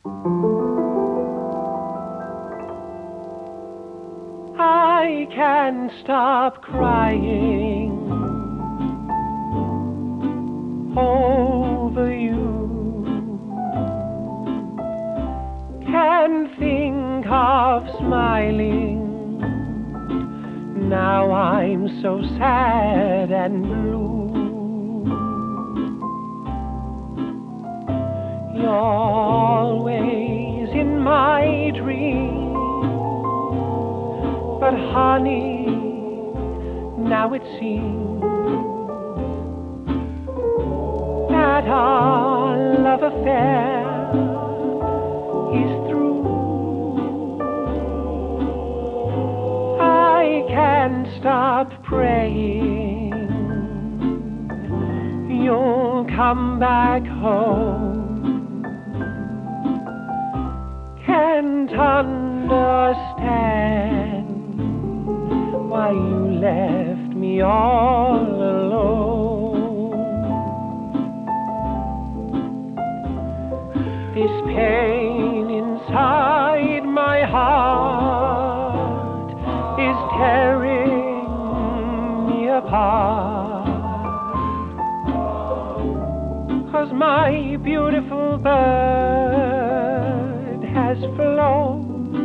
I can't stop crying over you. Can't think of smiling. Now I'm so sad and blue. You're always in my dreams. But honey, now it seems that our love affair is through. I can't stop praying you'll come back home. Can't understand why you left me all alone. This pain inside my heart is tearing me apart. 'Cause my beautiful bird has flown.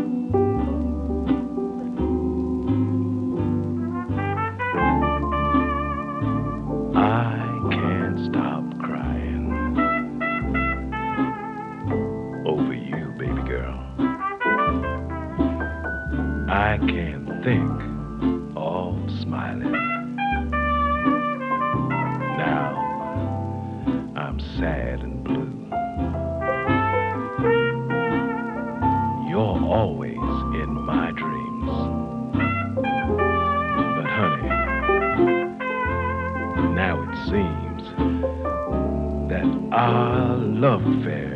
Over you, baby girl. I can't think of smiling. Now I'm sad and blue. You're always in my dreams. But honey, now it seems that our love affair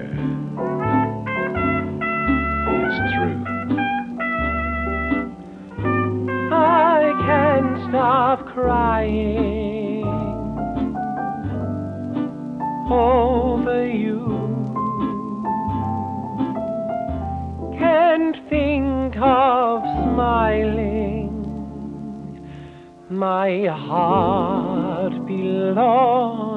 through. I can't stop crying over you. Can't think of smiling. My heart belongs